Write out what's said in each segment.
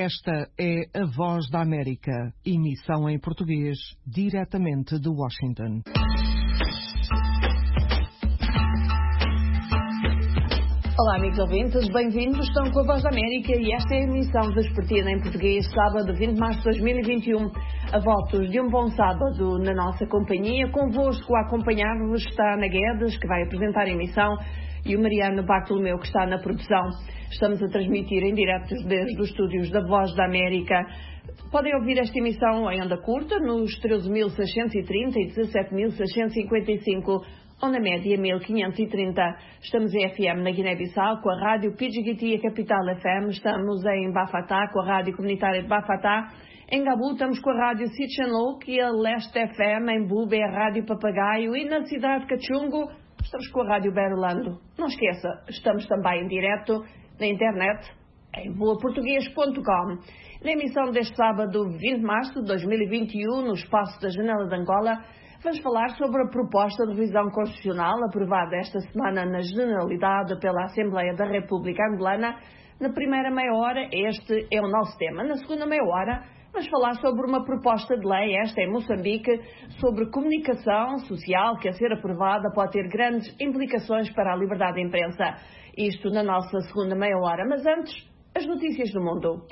Esta é a Voz da América, emissão em português, diretamente de Washington. Olá, amigos ouvintes, bem-vindos. Estão com a Voz da América e esta é a emissão vespertina em português, sábado 20 de março de 2021. A votos de um bom sábado na nossa companhia. Convosco a acompanhar-vos está a Ana Guedes, que vai apresentar a emissão, e o Mariano Bartolomeu, que está na produção. Estamos a transmitir em direto desde os estúdios da Voz da América. Podem ouvir esta emissão em onda curta nos 13.630 e 17.655, ou na média 1530. Estamos em FM na Guiné-Bissau com a Rádio Pidgiti e a Capital FM. Estamos em Bafatá com a Rádio Comunitária de Bafatá. Em Gabu estamos com a Rádio Sichanlouk e a Leste FM. Em Bube é a Rádio Papagaio. E na cidade de Cachungo estamos com a Rádio Berolando. Não esqueça, estamos também em direto na internet em boaportuguês.com. Na emissão deste sábado 20 de março de 2021, no espaço da Janela de Angola, vamos falar sobre a proposta de revisão constitucional aprovada esta semana na Generalidade pela Assembleia da República Angolana. Na primeira meia hora, este é o nosso tema. Na segunda meia hora, vamos falar sobre uma proposta de lei, esta em Moçambique, sobre comunicação social que, a ser aprovada, pode ter grandes implicações para a liberdade de imprensa. Isto na nossa segunda meia hora. Mas antes, as notícias do mundo.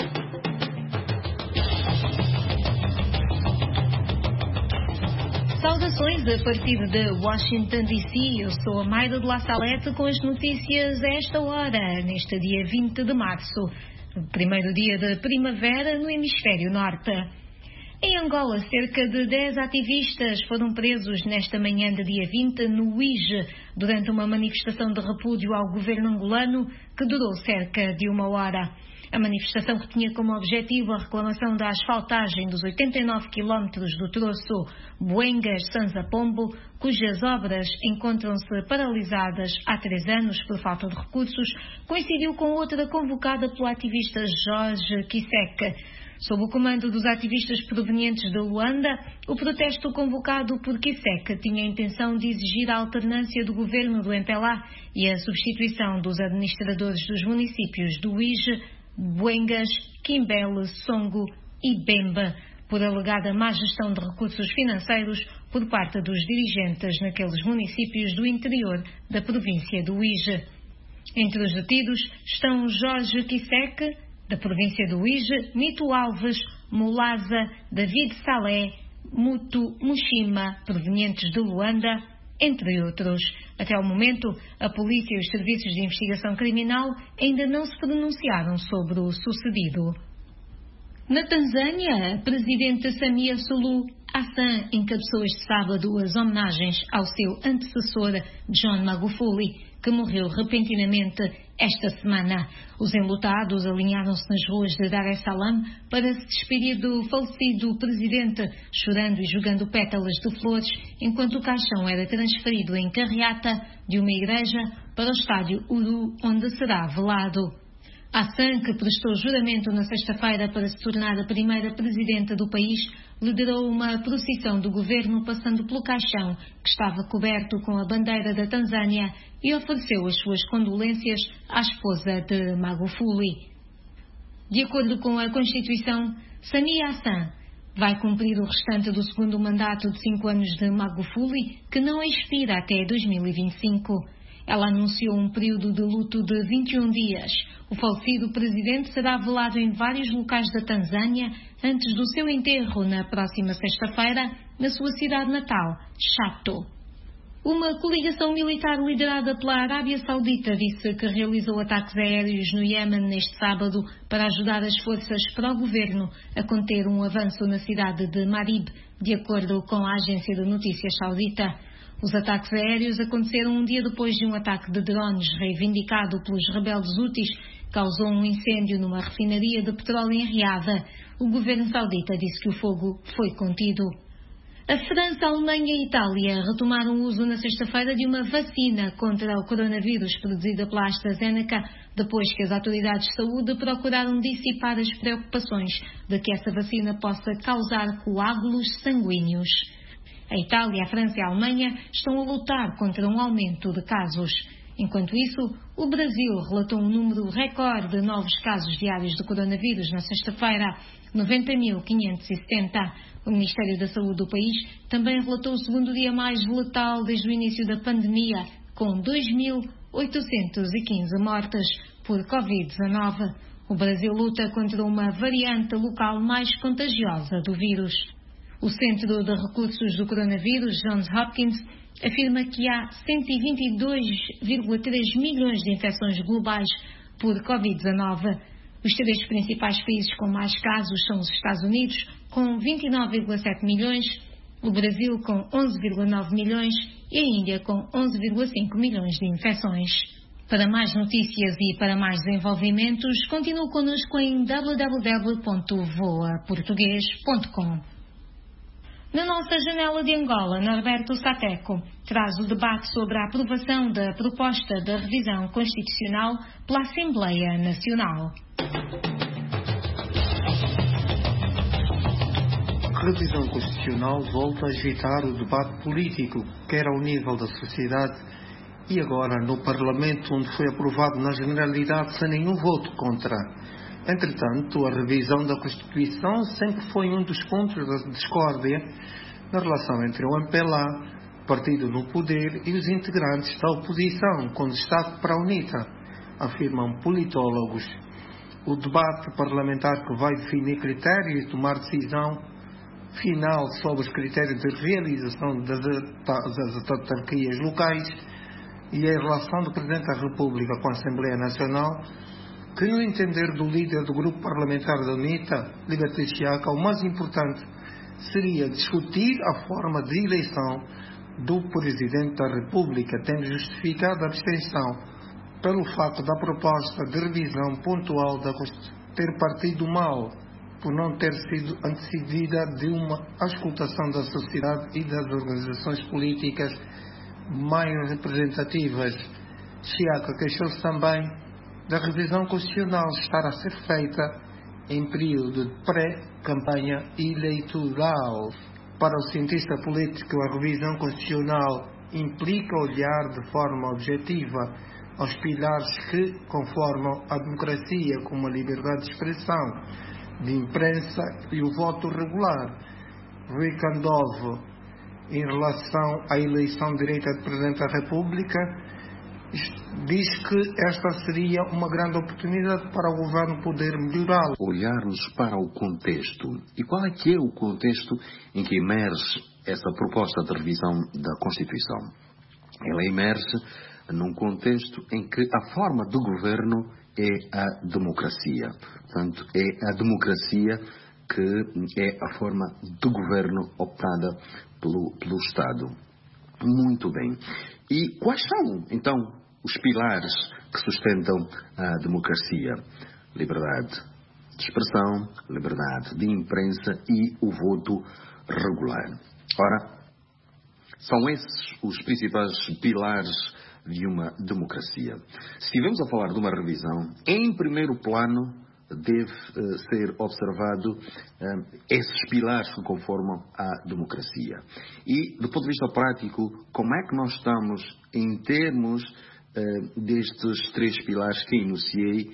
Saudações a partir de Washington DC, eu sou a Mayra de La Salete com as notícias a esta hora, neste dia 20 de março, primeiro dia de primavera no hemisfério norte. Em Angola, cerca de 10 ativistas foram presos nesta manhã de dia 20 no Uíge, durante uma manifestação de repúdio ao governo angolano que durou cerca de uma hora. A manifestação que tinha como objetivo a reclamação da asfaltagem dos 89 quilómetros do troço Buengas-Sanza-Pombo, cujas obras encontram-se paralisadas há 3 anos por falta de recursos, coincidiu com outra convocada pelo ativista Jorge Kisek. Sob o comando dos ativistas provenientes de Luanda, o protesto convocado por Kisek tinha a intenção de exigir a alternância do governo do MPLA e a substituição dos administradores dos municípios do Uíge, Buengas, Quimbele, Songo e Bemba, por alegada má gestão de recursos financeiros por parte dos dirigentes naqueles municípios do interior da província do Uíge. Entre os detidos estão Jorge Kisek, da província do Uíge, Mito Alves, Mulaza, David Salé, Mutu Mushima, provenientes de Luanda, entre outros. Até o momento, a polícia e os serviços de investigação criminal ainda não se pronunciaram sobre o sucedido. Na Tanzânia, a presidente Samia Suluhu Hassan encabeçou este sábado as homenagens ao seu antecessor John Magufuli, que morreu repentinamente esta semana. Os enlutados alinharam-se nas ruas de Dar es Salaam para se despedir do falecido presidente, chorando e jogando pétalas de flores, enquanto o caixão era transferido em carreata de uma igreja para o estádio Uru, onde será velado. Hassan, que prestou juramento na sexta-feira para se tornar a primeira presidenta do país, liderou uma procissão do governo passando pelo caixão, que estava coberto com a bandeira da Tanzânia, e ofereceu as suas condolências à esposa de Magufuli. De acordo com a Constituição, Samia Hassan vai cumprir o restante do segundo mandato de 5 anos de Magufuli, que não expira até 2025. Ela anunciou um período de luto de 21 dias. O falecido presidente será velado em vários locais da Tanzânia antes do seu enterro na próxima sexta-feira, na sua cidade natal, Chato. Uma coligação militar liderada pela Arábia Saudita disse que realizou ataques aéreos no Iémen neste sábado para ajudar as forças pró-governo a conter um avanço na cidade de Marib, de acordo com a agência de notícias saudita. Os ataques aéreos aconteceram um dia depois de um ataque de drones reivindicado pelos rebeldes Houthis causou um incêndio numa refinaria de petróleo em Riada. O governo saudita disse que o fogo foi contido. A França, a Alemanha e a Itália retomaram o uso na sexta-feira de uma vacina contra o coronavírus produzida pela AstraZeneca, depois que as autoridades de saúde procuraram dissipar as preocupações de que essa vacina possa causar coágulos sanguíneos. A Itália, a França e a Alemanha estão a lutar contra um aumento de casos. Enquanto isso, o Brasil relatou um número recorde de novos casos diários de coronavírus na sexta-feira, 90.570. O Ministério da Saúde do país também relatou o segundo dia mais letal desde o início da pandemia, com 2.815 mortes por Covid-19. O Brasil luta contra uma variante local mais contagiosa do vírus. O Centro de Recursos do Coronavírus, Johns Hopkins, afirma que há 122,3 milhões de infecções globais por Covid-19. Os três principais países com mais casos são os Estados Unidos, com 29,7 milhões, o Brasil com 11,9 milhões e a Índia com 11,5 milhões de infecções. Para mais notícias e para mais desenvolvimentos, continue connosco em www.voaportugues.com. Na nossa janela de Angola, Norberto Sateco traz o debate sobre a aprovação da proposta da revisão constitucional pela Assembleia Nacional. A revisão constitucional volta a agitar o debate político, quer ao nível da sociedade e agora no Parlamento, onde foi aprovado na generalidade sem nenhum voto contra. Entretanto, a revisão da Constituição sempre foi um dos pontos da discórdia na relação entre o MPLA, partido no poder, e os integrantes da oposição, quando está para a UNITA, afirmam politólogos. O debate parlamentar que vai definir critérios e tomar decisão final sobre os critérios de realização das autarquias locais e a relação do Presidente da República com a Assembleia Nacional, que no entender do líder do grupo parlamentar da UNITA, Liberté Chiaca, o mais importante seria discutir a forma de eleição do Presidente da República, tendo justificado a abstenção pelo facto da proposta de revisão pontual da Constituição ter partido mal, por não ter sido antecedida de uma auscultação da sociedade e das organizações políticas mais representativas. Chiaca queixou-se também da revisão constitucional estar a ser feita em período de pré-campanha eleitoral. Para o cientista político, a revisão constitucional implica olhar de forma objetiva aos pilares que conformam a democracia, como a liberdade de expressão, de imprensa e o voto regular. Rui Candovo, em relação à eleição direta de Presidente da República, diz que esta seria uma grande oportunidade para o governo poder melhorá-lo. Olharmos para o contexto. E qual é que é o contexto em que emerge essa proposta de revisão da Constituição? Ela emerge num contexto em que a forma do governo é a democracia. Portanto, é a democracia que é a forma do governo optada pelo Estado. Muito bem. E quais são, então, os pilares que sustentam a democracia? Liberdade de expressão, liberdade de imprensa e o voto regular. Ora, são esses os principais pilares de uma democracia. Se estivermos a falar de uma revisão, em primeiro plano deve ser observado esses pilares que conformam a democracia. E, do ponto de vista prático, como é que nós estamos em termos destes três pilares que enunciei,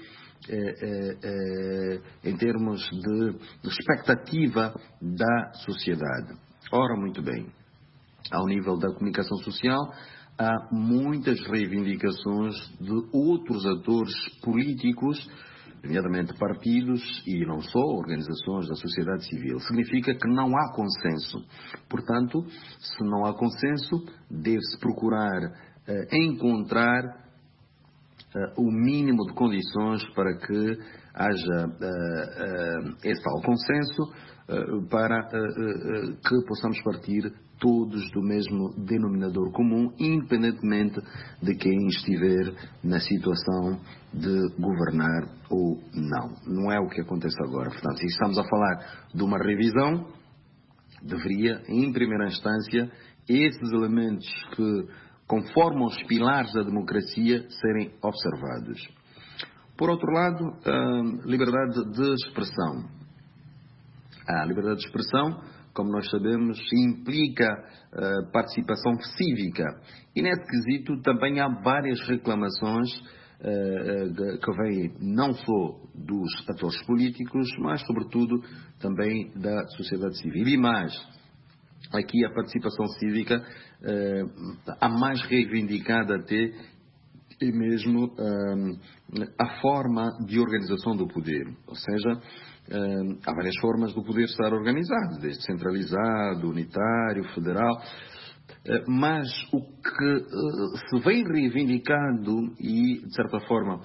em termos de expectativa da sociedade? Ora, muito bem, ao nível da comunicação social, há muitas reivindicações de outros atores políticos, nomeadamente partidos e não só, organizações da sociedade civil. Significa que não há consenso. Portanto, se não há consenso, deve-se procurar encontrar o mínimo de condições para que haja esse tal consenso, para que possamos partir todos do mesmo denominador comum, independentemente de quem estiver na situação de governar ou não. Não é o que acontece agora. Portanto, se estamos a falar de uma revisão, deveria, em primeira instância, esses elementos que conformam os pilares da democracia serem observados. Por outro lado, a liberdade de expressão. A liberdade de expressão como nós sabemos, implica participação cívica. E nesse quesito também há várias reclamações que vêm não só dos atores políticos, mas sobretudo também da sociedade civil. E mais, aqui a participação cívica, a mais reivindicada até, é mesmo a forma de organização do poder. Ou seja, há várias formas do poder estar organizado, desde centralizado, unitário, federal, mas o que se vem reivindicando e, de certa forma,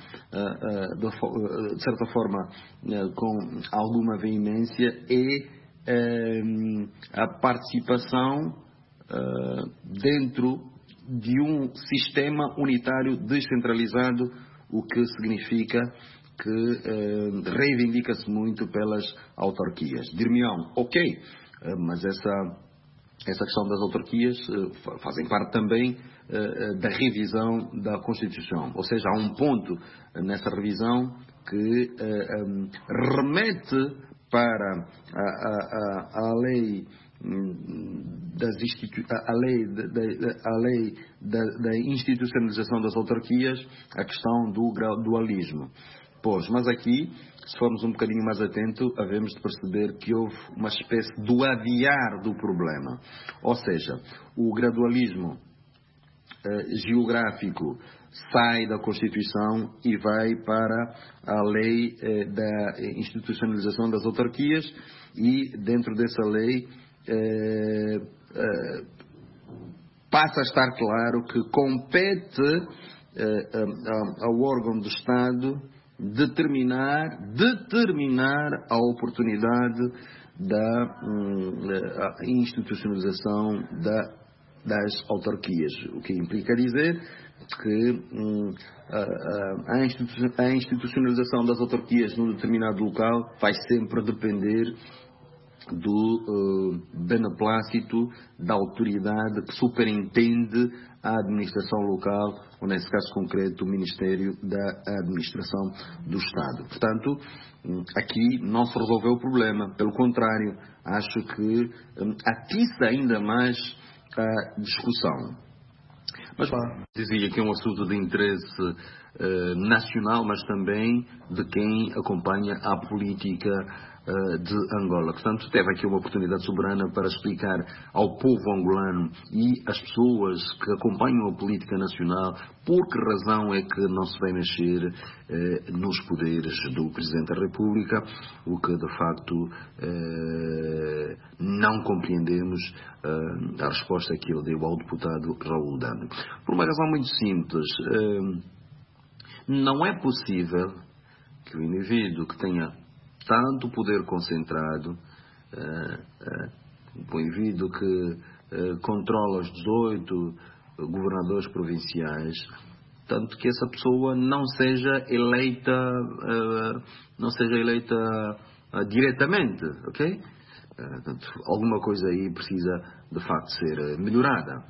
com alguma veemência, é a participação dentro de um sistema unitário descentralizado, o que significa que reivindica-se muito pelas autarquias. Dir-me-ão, ok, mas essa questão das autarquias fazem parte também da revisão da Constituição. Ou seja, há um ponto nessa revisão que remete para a lei da institucionalização das autarquias, a questão do gradualismo. Pois, mas aqui, se formos um bocadinho mais atentos, havemos de perceber que houve uma espécie de adiar do problema. Ou seja, o gradualismo geográfico sai da Constituição e vai para a lei da institucionalização das autarquias, e dentro dessa lei passa a estar claro que compete ao órgão do Estado determinar a oportunidade da institucionalização das autarquias, o que implica dizer que a institucionalização das autarquias num determinado local vai sempre depender do beneplácito da autoridade que superintende a administração local, ou nesse caso concreto o Ministério da Administração do Estado. Portanto, aqui não se resolveu o problema, pelo contrário, acho que atiça ainda mais a discussão. Mas dizia que é um assunto de interesse nacional, mas também de quem acompanha a política de Angola. Portanto, teve aqui uma oportunidade soberana para explicar ao povo angolano e às pessoas que acompanham a política nacional por que razão é que não se vai mexer nos poderes do Presidente da República, o que de facto não compreendemos a resposta que ele deu ao deputado Raul Dando. Por uma razão muito simples, não é possível que o indivíduo que tenha tanto poder concentrado, o indivíduo que controla os 18 governadores provinciais, tanto que essa pessoa não seja eleita diretamente, ok? Portanto, alguma coisa aí precisa de facto ser melhorada.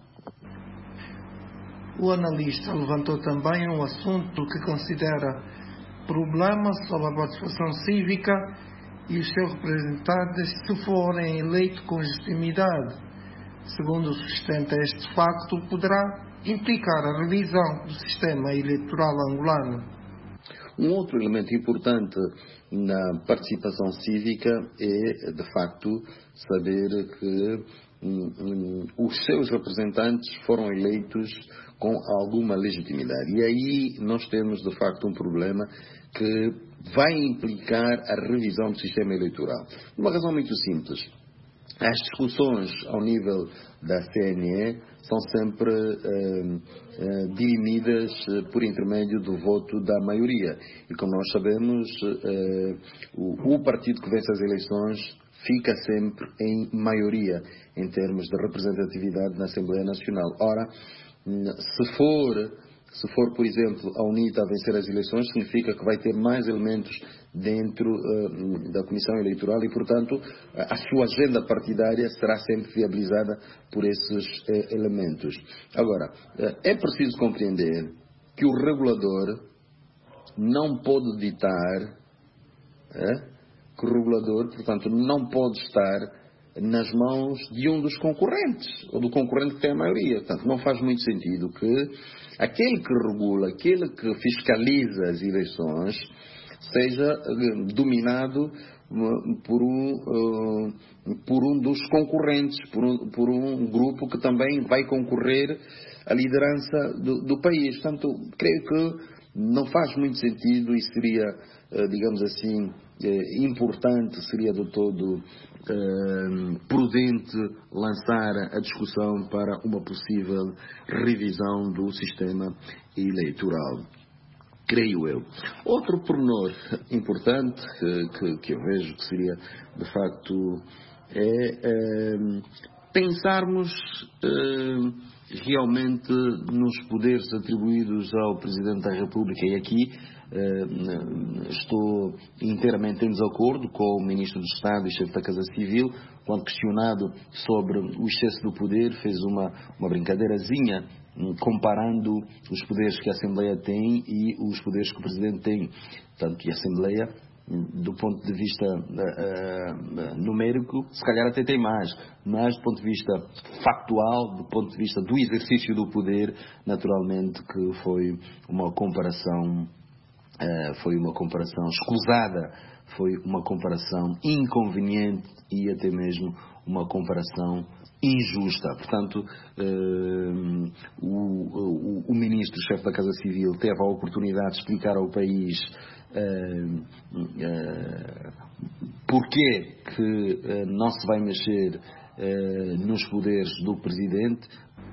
O analista levantou também um assunto que considera problema sobre a participação cívica e os seus representantes se forem eleitos com legitimidade. Segundo sustenta este facto, poderá implicar a revisão do sistema eleitoral angolano. Um outro elemento importante na participação cívica é, de facto, saber que os seus representantes foram eleitos com alguma legitimidade. E aí nós temos, de facto, um problema que vai implicar a revisão do sistema eleitoral. Uma razão muito simples. As discussões ao nível da CNE são sempre dirimidas por intermédio do voto da maioria. E como nós sabemos, o partido que vence as eleições fica sempre em maioria em termos de representatividade na Assembleia Nacional. Ora, se for, por exemplo, a UNITA a vencer as eleições, significa que vai ter mais elementos dentro da Comissão Eleitoral e, portanto, a sua agenda partidária será sempre viabilizada por esses elementos. Agora, é preciso compreender que o regulador não pode ditar, que o regulador, portanto, não pode estar nas mãos de um dos concorrentes, ou do concorrente que tem a maioria. Portanto, não faz muito sentido que aquele que regula, aquele que fiscaliza as eleições, seja dominado por um dos concorrentes, por um grupo que também vai concorrer à liderança do país. Portanto, creio que não faz muito sentido e seria, digamos assim, importante, seria de todo prudente lançar a discussão para uma possível revisão do sistema eleitoral. Creio eu. Outro pormenor importante que eu vejo que seria, de facto, pensarmos realmente nos poderes atribuídos ao Presidente da República. E aqui estou inteiramente em desacordo com o Ministro do Estado e chefe da Casa Civil, quando questionado sobre o excesso do poder, fez uma brincadeirazinha comparando os poderes que a Assembleia tem e os poderes que o Presidente tem. Portanto, e a Assembleia, do ponto de vista numérico, se calhar até tem mais, mas do ponto de vista factual, do ponto de vista do exercício do poder, naturalmente que foi uma comparação escusada, foi uma comparação inconveniente e até mesmo uma comparação injusta. Portanto, o ministro-chefe da Casa Civil teve a oportunidade de explicar ao país porquê que não se vai mexer nos poderes do Presidente.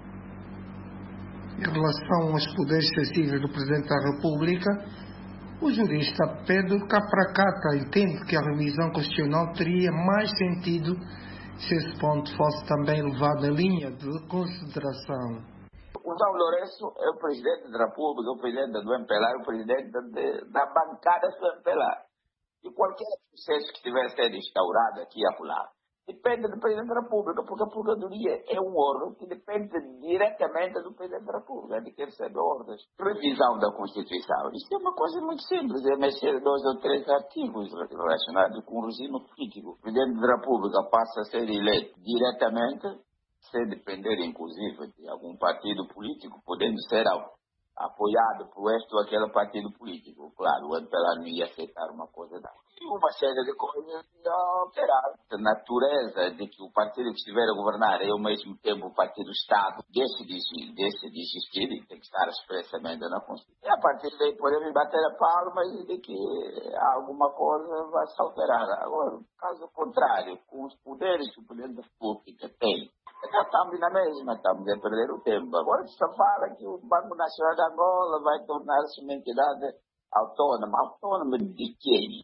Em relação aos poderes excessivos do Presidente da República, o jurista Pedro Capracata entende que a revisão constitucional teria mais sentido se esse ponto fosse também levado em linha de consideração. O João Lourenço é o Presidente da República, o Presidente do MPLA, o Presidente da bancada do MPLA. E qualquer processo que estiver sendo instaurado aqui e acolá, depende do Presidente da República, porque a Procuradoria é um órgão que depende diretamente do Presidente da República, de quem recebe ordens. Revisão da Constituição. Isso é uma coisa muito simples, é mexer 2 ou 3 artigos relacionados com o regime político. O Presidente da República passa a ser eleito diretamente, sem depender, inclusive, de algum partido político, podendo ser apoiado por este ou aquele partido político. Claro, o MPLA não ia aceitar uma coisa dessa. E uma série de coisas ia alterar. A natureza de que o partido que estiver a governar é ao mesmo tempo o partido-Estado, deixe de existir e tem que estar expressamente na Constituição. E a partir daí podemos bater a palma e de que alguma coisa vai se alterar. Agora, caso contrário, com os poderes que o Presidente da República tem, já estamos na mesma, estamos a perder o tempo. Agora se fala que o Banco Nacional de Angola vai tornar-se uma entidade autônoma. Autônoma de quem?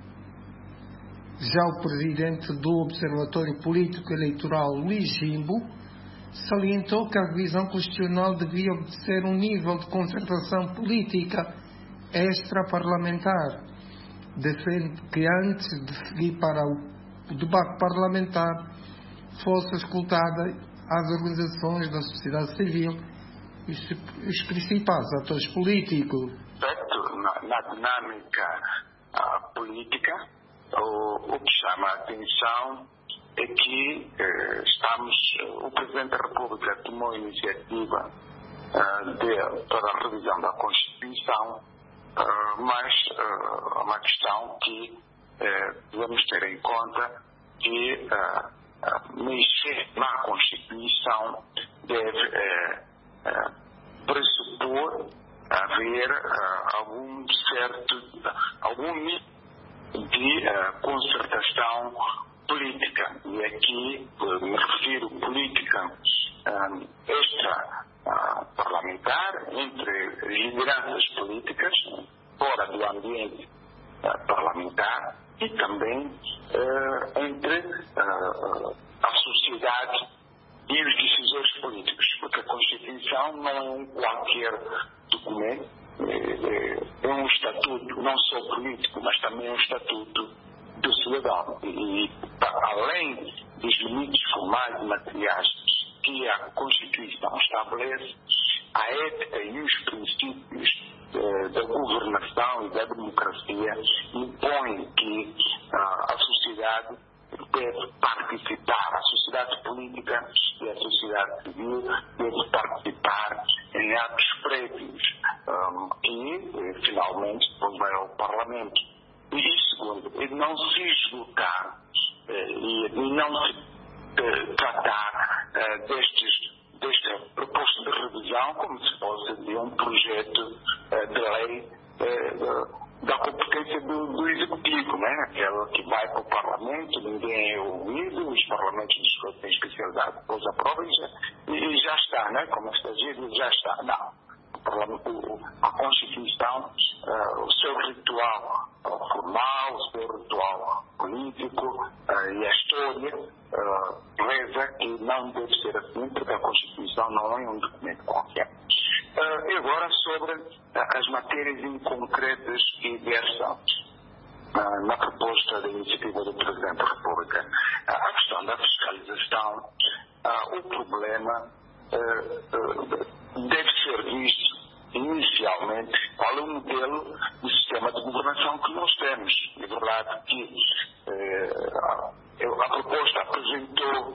Já o presidente do Observatório Político Eleitoral, Luís Jimbo, salientou que a revisão constitucional devia obedecer um nível de concertação política extra-parlamentar. Defende que antes de seguir para o debate parlamentar fosse escutada as organizações da sociedade civil e os principais atores políticos. Na dinâmica política, o que chama a atenção é que o Presidente da República tomou a iniciativa para a revisão da Constituição, mas é uma questão que devemos ter em conta que mexer na Constituição deve pressupor haver algum nível de concertação política. E aqui me refiro política extra-parlamentar, entre lideranças políticas, fora do ambiente parlamentar, e também entre a sociedade e os decisores políticos, porque a Constituição não é um qualquer documento, é um estatuto não só político, mas também um estatuto do cidadão. E além dos limites formais e materiais que a Constituição estabelece, a ética e os princípios da governação e da democracia impõem que a sociedade deve participar, a sociedade política e a sociedade civil deve participar em atos prévios e, finalmente, depois vai ao Parlamento. E, segundo, ele não se esgotar e não se tratar desta proposta de revisão como se fosse de um projeto de lei da competência do Executivo, né? Aquela que vai para o Parlamento, ninguém é ouvido, os Parlamentos discutem especialidade, depois aprovam e já está, né? Como está dito, já está. Não. A Constituição, o seu ritual formal, o seu ritual político e a história reza que não deve ser assim, porque a Constituição não é um documento qualquer. E agora sobre as matérias inconcretas e diversas. Na proposta da iniciativa do Presidente da República, a questão da fiscalização, o problema deve ser visto inicialmente qual é o modelo do sistema de governação que nós temos. É verdade que a proposta apresentou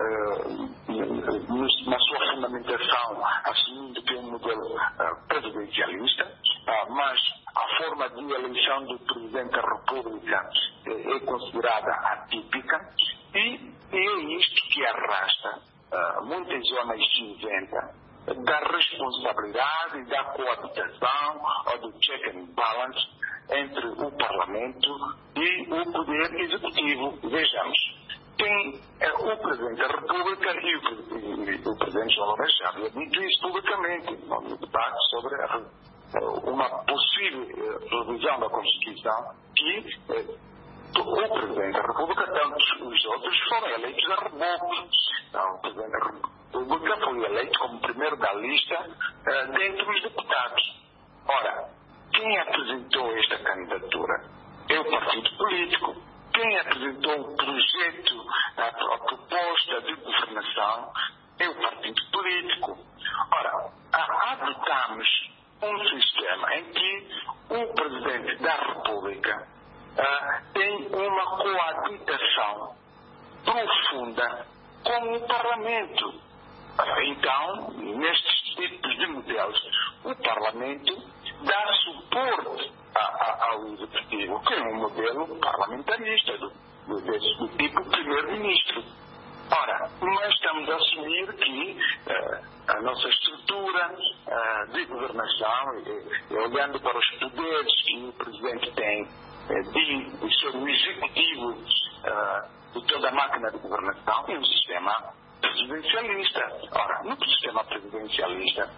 na sua fundamentação assumindo que é um modelo presidencialista, mas a forma de eleição do Presidente da República é considerada atípica e é isto que arrasta muitas zonas cinzentas da responsabilidade e da coabitação ou do check and balance entre o Parlamento e o Poder Executivo. Vejamos, tem o Presidente da República e o Presidente João Lourenço já havia dito isso publicamente no debate sobre uma possível revisão da Constituição que o Presidente da República, tanto os outros, foram eleitos a reboque. Então, o Presidente da República foi eleito como primeiro da lista dentre os deputados. Ora, quem apresentou esta candidatura? É o partido político. Quem apresentou o projeto, a proposta de governação? É o partido político. Ora, adotamos um sistema em que o Presidente da República tem uma coabitação profunda com o Parlamento. Então, nestes tipos de modelos, o Parlamento dá suporte ao Executivo, que é um modelo parlamentarista do tipo primeiro-ministro. Ora, nós estamos a assumir que a nossa estrutura de governação, olhando para os poderes que o Presidente tem, de ser o executivo de toda a máquina de governação, é um sistema presidencialista. Ora, no sistema presidencialista,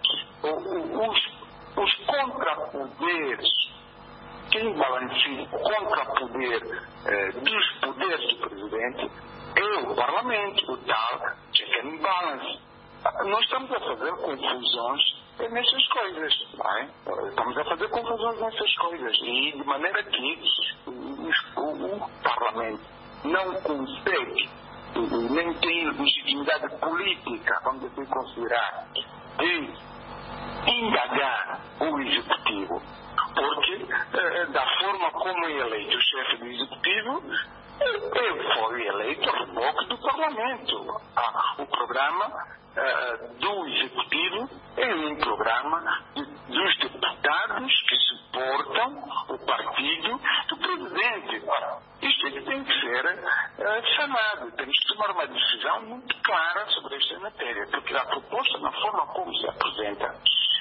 os contrapoderes, quem balanceia o contrapoder dos poderes do Presidente é o Parlamento, o tal check and balance. Nós estamos a fazer confusões nessas coisas, não é? Estamos a fazer confusões nessas coisas e de maneira que o Parlamento não consegue, nem tem legitimidade política, vamos assim considerar, de indagar o Executivo, porque da forma como é eleito o chefe do Executivo, ele foi eleito a reboque do Parlamento. O programa do Executivo é um programa dos deputados que suportam o partido do Presidente. Ora, isto é que tem que ser sanado. Temos que tomar uma decisão muito clara sobre esta matéria, porque a proposta, na forma como se apresenta,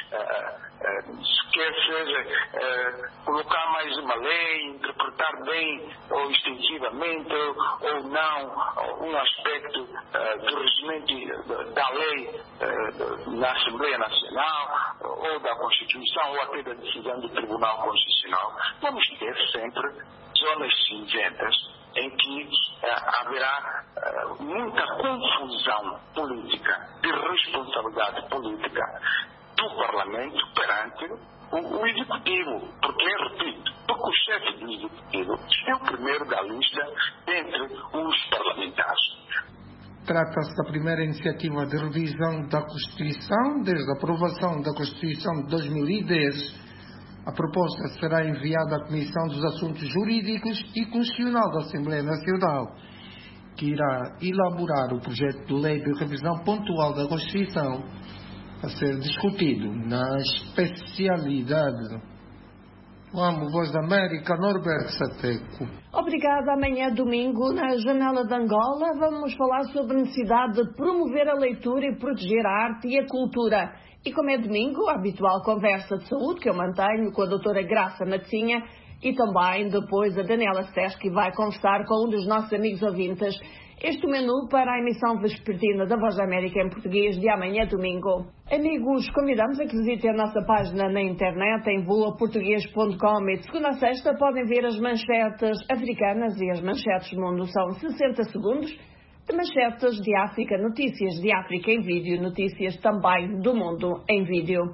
quer seja colocar mais uma lei, interpretar bem ou extensivamente ou não um aspecto do regimento da lei na Assembleia Nacional ou da Constituição ou até da decisão do Tribunal Constitucional, vamos ter sempre zonas cinzentas em que haverá muita confusão política, de responsabilidade política do Parlamento perante o Executivo, porque, repito, porque o chefe do Executivo é o primeiro da lista entre os parlamentares. Trata-se da primeira iniciativa de revisão da Constituição desde a aprovação da Constituição de 2010. A proposta será enviada à Comissão dos Assuntos Jurídicos e Constitucional da Assembleia Nacional que irá elaborar o projeto de lei de revisão pontual da Constituição a ser discutido na especialidade. Vamos, Voz da América, Norberto Sateco. Obrigada. Amanhã, domingo, na Janela de Angola, vamos falar sobre a necessidade de promover a leitura e proteger a arte e a cultura. E como é domingo, a habitual conversa de saúde que eu mantenho com a doutora Graça Matinha e também depois a Daniela Seschi vai conversar com um dos nossos amigos ouvintes. Este é o menu para a emissão vespertina da Voz da América em português de amanhã, domingo. Amigos, convidamos a que visitem a nossa página na internet em voaportugues.com e de segunda a sexta podem ver as manchetes africanas e as manchetes do mundo. São 60 segundos de manchetes de África, notícias de África em vídeo, notícias também do mundo em vídeo.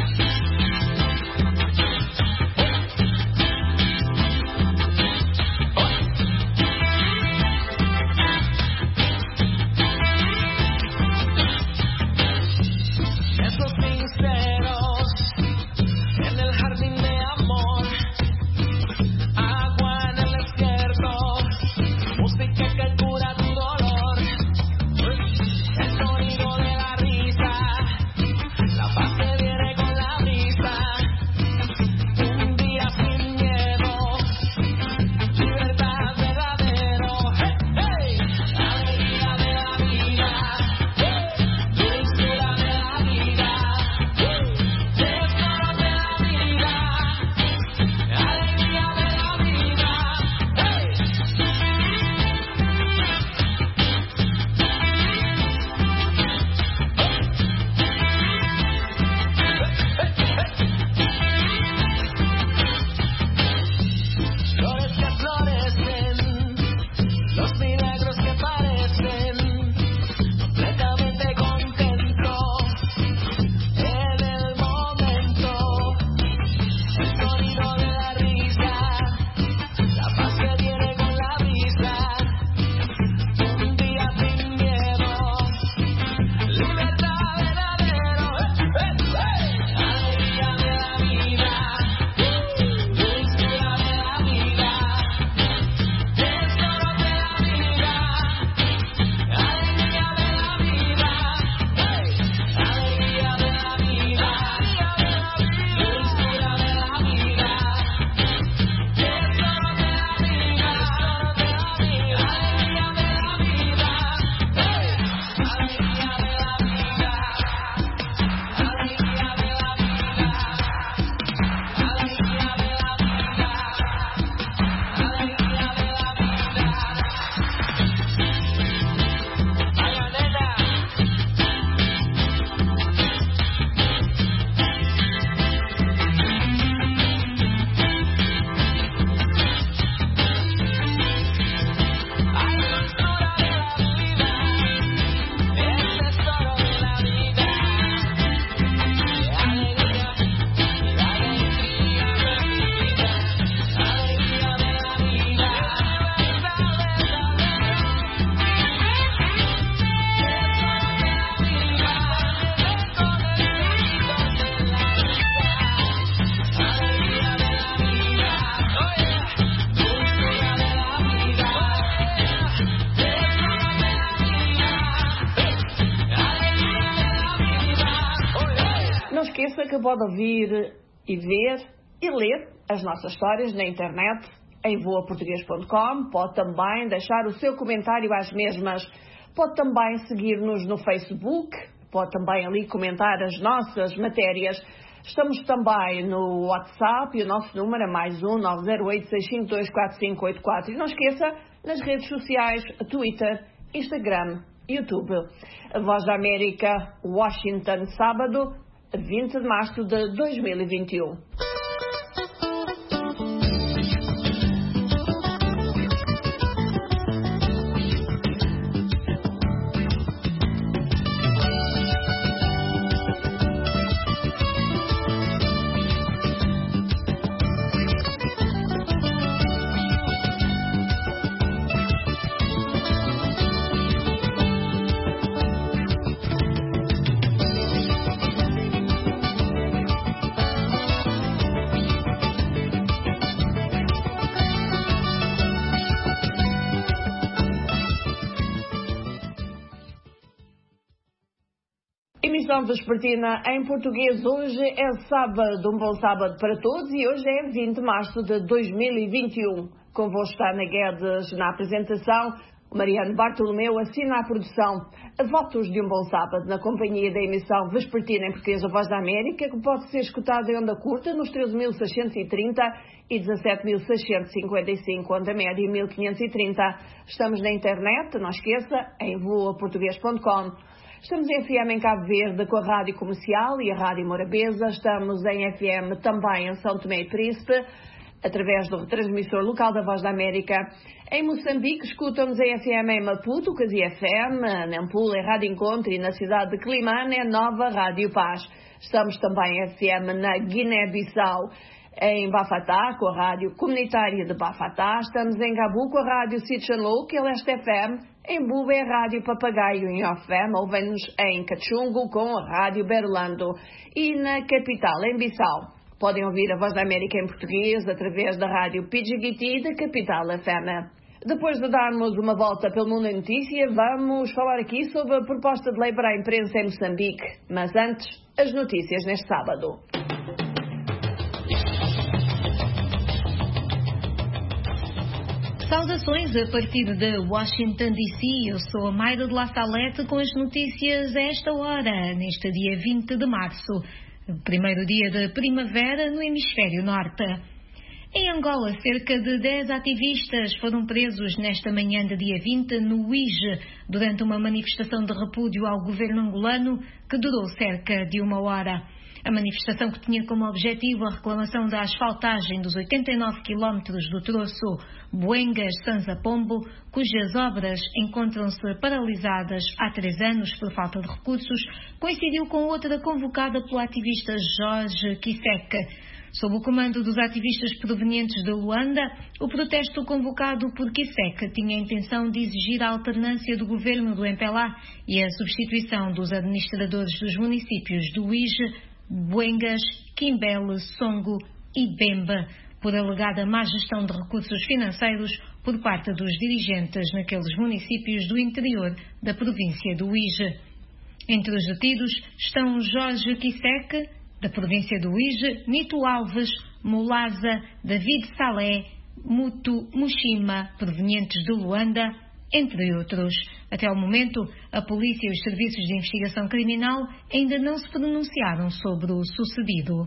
Que pode ouvir e ver e ler as nossas histórias na internet em voaportugues.com. Pode também deixar o seu comentário às mesmas. Pode também seguir-nos no Facebook. Pode também ali comentar as nossas matérias. Estamos também no WhatsApp e o nosso número é +1 908 652 4584. E não esqueça, nas redes sociais, Twitter, Instagram, YouTube. A Voz da América, Washington, sábado, 20 de março de 2021. Emissão vespertina em português. Hoje é sábado, um bom sábado para todos e hoje é 20 de março de 2021. Convosco está Ana Guedes na apresentação, o Mariano Bartolomeu assina a produção. A votos de um bom sábado na companhia da emissão vespertina em português A Voz da América, que pode ser escutada em onda curta nos 13.630 e 17.655, onda média 1.530. Estamos na internet, não esqueça, em voaportuguês.com. Estamos em FM em Cabo Verde com a Rádio Comercial e a Rádio Morabeza. Estamos em FM também em São Tomé e Príncipe, através do retransmissor local da Voz da América. Em Moçambique, escutam-nos em FM em Maputo, Casia FM, Nampula em Rádio Encontro e na cidade de Climane é Nova Rádio Paz. Estamos também em FM na Guiné-Bissau, em Bafatá, com a Rádio Comunitária de Bafatá. Estamos em Gabu com a Rádio Sichanlou, que é Leste FM. Em Buba é a Rádio Papagaio em FM. Ouvem-nos em Cachungo com a Rádio Berlando. E na capital, em Bissau, podem ouvir a Voz da América em português através da Rádio Pidgiguiti da Capital FM. Depois de darmos uma volta pelo mundo em notícia, vamos falar aqui sobre a proposta de lei para a imprensa em Moçambique. Mas antes, as notícias neste sábado. Saudações a partir de Washington DC. Eu sou a Mayra de La Salete com as notícias a esta hora, neste dia 20 de março, primeiro dia de primavera no hemisfério norte. Em Angola, cerca de 10 ativistas foram presos nesta manhã de dia 20 no Uíge, durante uma manifestação de repúdio ao governo angolano que durou cerca de uma hora. A manifestação, que tinha como objetivo a reclamação da asfaltagem dos 89 quilómetros do troço Buengas-Sanza-Pombo, cujas obras encontram-se paralisadas há 3 anos por falta de recursos, coincidiu com outra convocada pelo ativista Jorge Kisek. Sob o comando dos ativistas provenientes de Luanda, o protesto convocado por Kisek tinha a intenção de exigir a alternância do governo do MPLA e a substituição dos administradores dos municípios do Uíge, Buengas, Quimbele, Songo e Bemba, por alegada má gestão de recursos financeiros por parte dos dirigentes naqueles municípios do interior da província do Uíge. Entre os detidos estão Jorge Kisek, da província do Uíge, Nito Alves, Mulaza, David Salé, Mutu Mushima, provenientes de Luanda, entre outros. Até ao momento, a polícia e os serviços de investigação criminal ainda não se pronunciaram sobre o sucedido.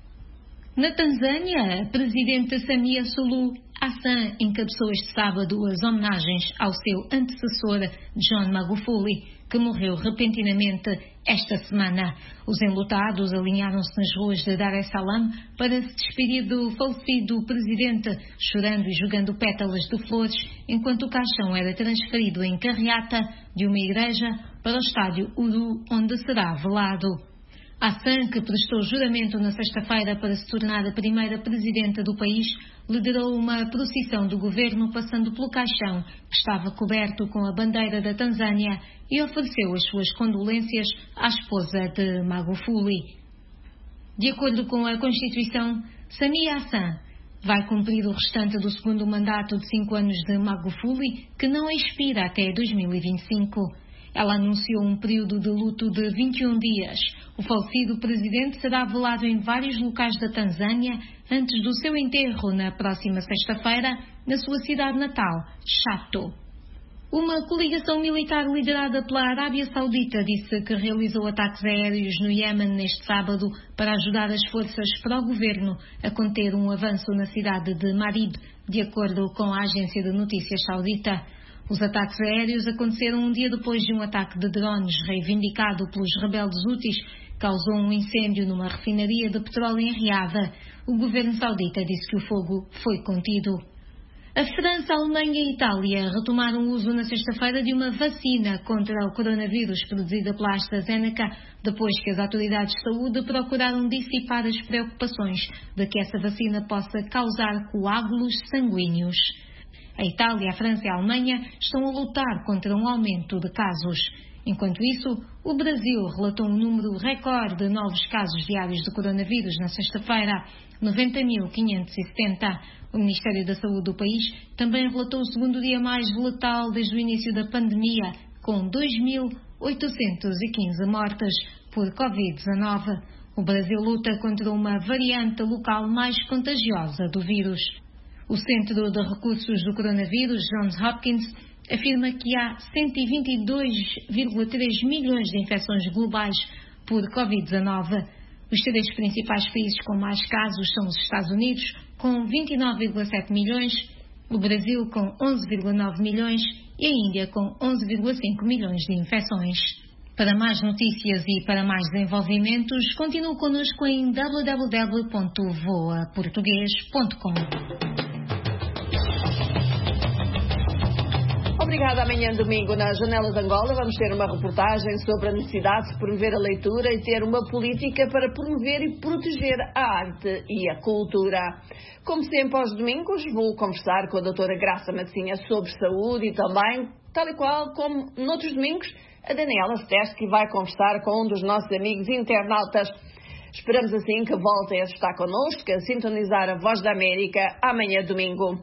Na Tanzânia, a presidente Samia Suluhu Hassan encabeçou este sábado as homenagens ao seu antecessor John Magufuli, que morreu repentinamente esta semana. Os enlutados alinharam-se nas ruas de Dar es Salaam para se despedir do falecido presidente, chorando e jogando pétalas de flores, enquanto o caixão era transferido em carreata de uma igreja para o estádio Uru, onde será velado. Hassan, que prestou juramento na sexta-feira para se tornar a primeira presidenta do país, liderou uma procissão do governo passando pelo caixão, que estava coberto com a bandeira da Tanzânia, e ofereceu as suas condolências à esposa de Magufuli. De acordo com a Constituição, Samia Hassan vai cumprir o restante do segundo mandato de 5 anos de Magufuli, que não expira até 2025. Ela anunciou um período de luto de 21 dias. O falecido presidente será velado em vários locais da Tanzânia antes do seu enterro na próxima sexta-feira, na sua cidade natal, Chato. Uma coligação militar liderada pela Arábia Saudita disse que realizou ataques aéreos no Iémen neste sábado para ajudar as forças pró-governo a conter um avanço na cidade de Marib, de acordo com a agência de notícias saudita. Os ataques aéreos aconteceram um dia depois de um ataque de drones reivindicado pelos rebeldes Houthis, que causou um incêndio numa refinaria de petróleo em Riada. O governo saudita disse que o fogo foi contido. A França, a Alemanha e a Itália retomaram o uso na sexta-feira de uma vacina contra o coronavírus produzida pela AstraZeneca, depois que as autoridades de saúde procuraram dissipar as preocupações de que essa vacina possa causar coágulos sanguíneos. A Itália, a França e a Alemanha estão a lutar contra um aumento de casos. Enquanto isso, o Brasil relatou um número recorde de novos casos diários de coronavírus na sexta-feira, 90.570. O Ministério da Saúde do país também relatou o segundo dia mais letal desde o início da pandemia, com 2.815 mortes, por Covid-19. O Brasil luta contra uma variante local mais contagiosa do vírus. O Centro de Recursos do Coronavírus, Johns Hopkins, afirma que há 122,3 milhões de infecções globais por Covid-19. Os 3 principais países com mais casos são os Estados Unidos, com 29,7 milhões, o Brasil com 11,9 milhões e a Índia com 11,5 milhões de infecções. Para mais notícias e para mais desenvolvimentos, continue connosco em www.voaportugues.com. Obrigada. Amanhã, domingo, na Janela de Angola, vamos ter uma reportagem sobre a necessidade de promover a leitura e ter uma política para promover e proteger a arte e a cultura. Como sempre, aos domingos, vou conversar com a doutora Graça Macinha sobre saúde e também, tal e qual como noutros domingos, a Daniela Stesky vai conversar com um dos nossos amigos internautas. Esperamos assim que voltem a estar connosco, a sintonizar a Voz da América amanhã, domingo.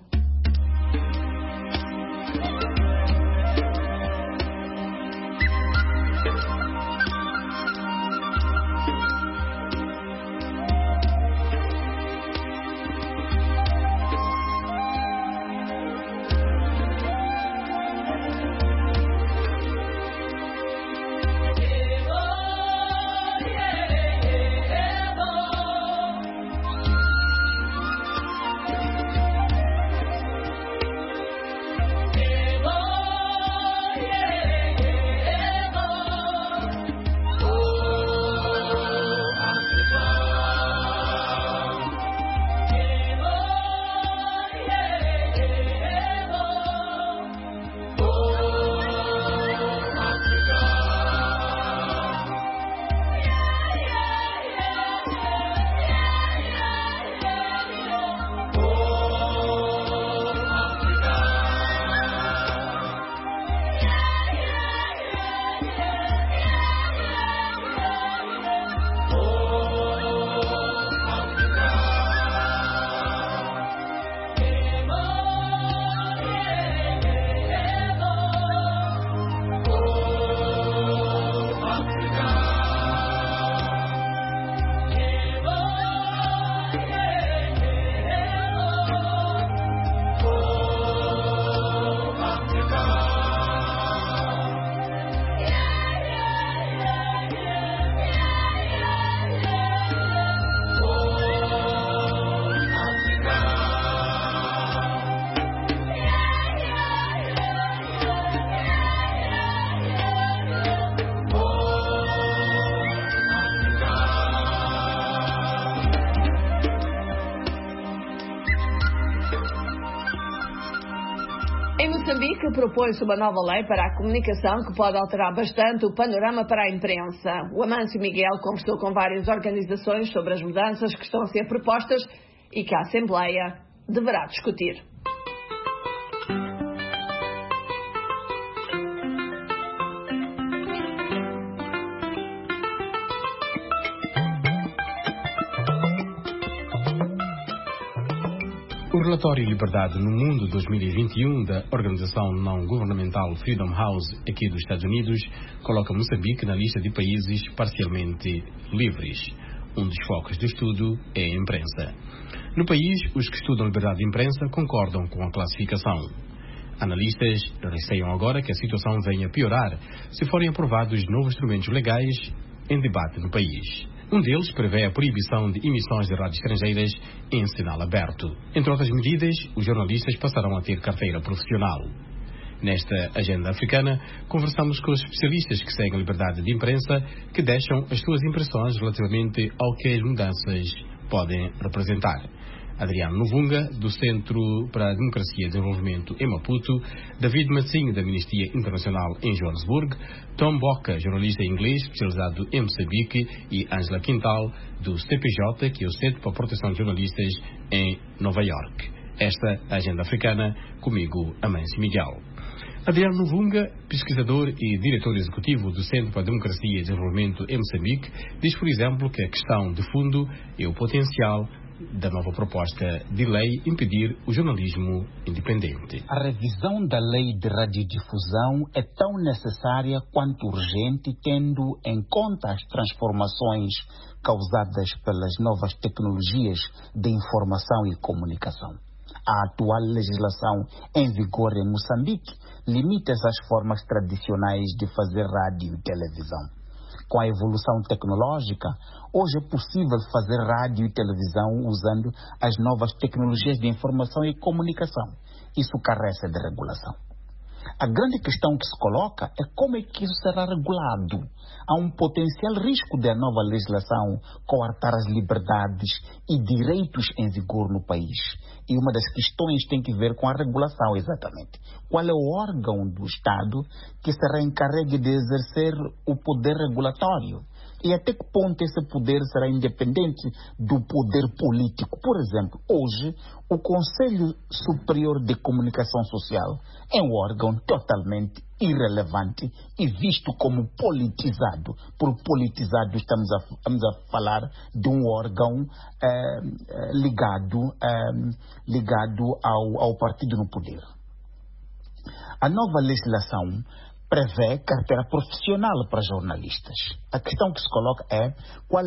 Moçambique propõe-se uma nova lei para a comunicação que pode alterar bastante o panorama para a imprensa. O Amâncio Miguel conversou com várias organizações sobre as mudanças que estão a ser propostas e que a Assembleia deverá discutir. O relatório Liberdade no Mundo 2021 da organização não-governamental Freedom House aqui dos Estados Unidos coloca Moçambique na lista de países parcialmente livres. Um dos focos do estudo é a imprensa. No país, os que estudam liberdade de imprensa concordam com a classificação. Analistas receiam agora que a situação venha a piorar se forem aprovados novos instrumentos legais em debate no país. Um deles prevê a proibição de emissões de rádios estrangeiras em sinal aberto. Entre outras medidas, os jornalistas passarão a ter carteira profissional. Nesta agenda africana, conversamos com os especialistas que seguem a liberdade de imprensa, que deixam as suas impressões relativamente ao que as mudanças podem representar. Adriano Novunga, do Centro para a Democracia e Desenvolvimento em Maputo, David Massinho, da Amnistia Internacional em Joanesburgo, Tom Boca, jornalista inglês especializado em Moçambique, e Ângela Quintal, do CPJ, que é o Centro para a Proteção de Jornalistas em Nova York. Esta agenda africana, comigo, Amâncio Miguel. Adriano Novunga, pesquisador e diretor executivo do Centro para a Democracia e Desenvolvimento em Moçambique, diz, por exemplo, que a questão de fundo é o potencial da nova proposta de lei impedir o jornalismo independente. A revisão da lei de radiodifusão é tão necessária quanto urgente, tendo em conta as transformações causadas pelas novas tecnologias de informação e comunicação. A atual legislação em vigor em Moçambique limita as formas tradicionais de fazer rádio e televisão. Com a evolução tecnológica, hoje é possível fazer rádio e televisão usando as novas tecnologias de informação e comunicação. Isso carece de regulação. A grande questão que se coloca é como é que isso será regulado. Há um potencial risco de a nova legislação coartar as liberdades e direitos em vigor no país. E uma das questões tem que ver com a regulação, exatamente. Qual é o órgão do Estado que será encarregue de exercer o poder regulatório? E até que ponto esse poder será independente do poder político? Por exemplo, hoje, o Conselho Superior de Comunicação Social é um órgão totalmente irrelevante e visto como politizado. Por politizado estamos a falar de um órgão ligado ao partido no poder. A nova legislação prevê carteira profissional para jornalistas. A questão que se coloca é qual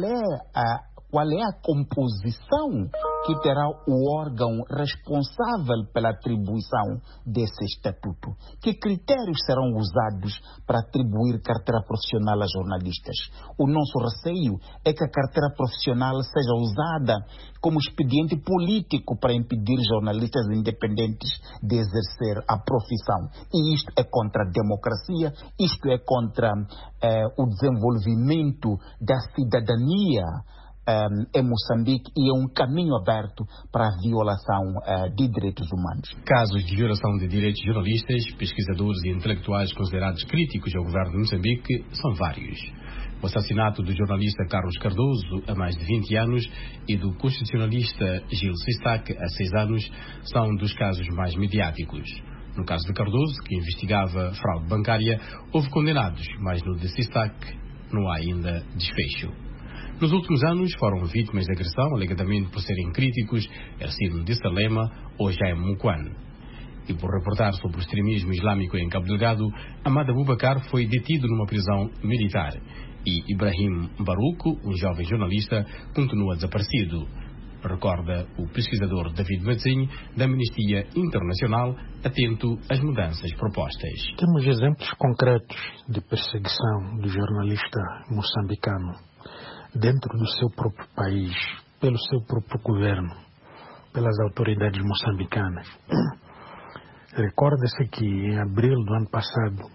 é a composição que terá o órgão responsável pela atribuição desse estatuto. Que critérios serão usados para atribuir carteira profissional a jornalistas? O nosso receio é que a carteira profissional seja usada como expediente político para impedir jornalistas independentes de exercer a profissão. E isto é contra a democracia, isto é contra o desenvolvimento da cidadania em Moçambique e é um caminho aberto para a violação de direitos humanos. Casos de violação de direitos de jornalistas, pesquisadores e intelectuais considerados críticos ao governo de Moçambique são vários. O assassinato do jornalista Carlos Cardoso há mais de 20 anos e do constitucionalista Gil Sistac há 6 anos são dos casos mais mediáticos. No caso de Cardoso, que investigava fraude bancária, houve condenados, mas no de Sistac não há ainda desfecho. Nos últimos anos foram vítimas de agressão, alegadamente por serem críticos, Ercino de Salema ou Jaime Mukwano. E por reportar sobre o extremismo islâmico em Cabo Delgado, Amada Boubacar foi detido numa prisão militar. E Ibrahim Baruco, um jovem jornalista, continua desaparecido. Recorda o pesquisador David Mazinho, da Amnistia Internacional, atento às mudanças propostas. Temos exemplos concretos de perseguição do jornalista moçambicano dentro do seu próprio país, pelo seu próprio governo, pelas autoridades moçambicanas. Recorda-se que em abril do ano passado,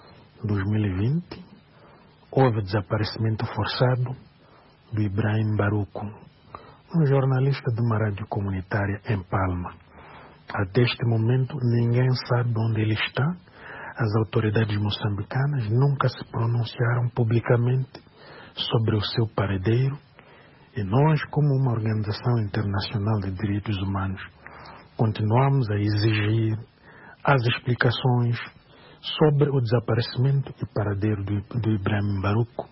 2020, houve desaparecimento forçado do Ibrahim Baruco, um jornalista de uma rádio comunitária em Palma. Até este momento, ninguém sabe onde ele está. As autoridades moçambicanas nunca se pronunciaram publicamente sobre o seu paradeiro, e nós, como uma organização internacional de direitos humanos, continuamos a exigir as explicações sobre o desaparecimento e paradeiro do Ibrahim Baruco.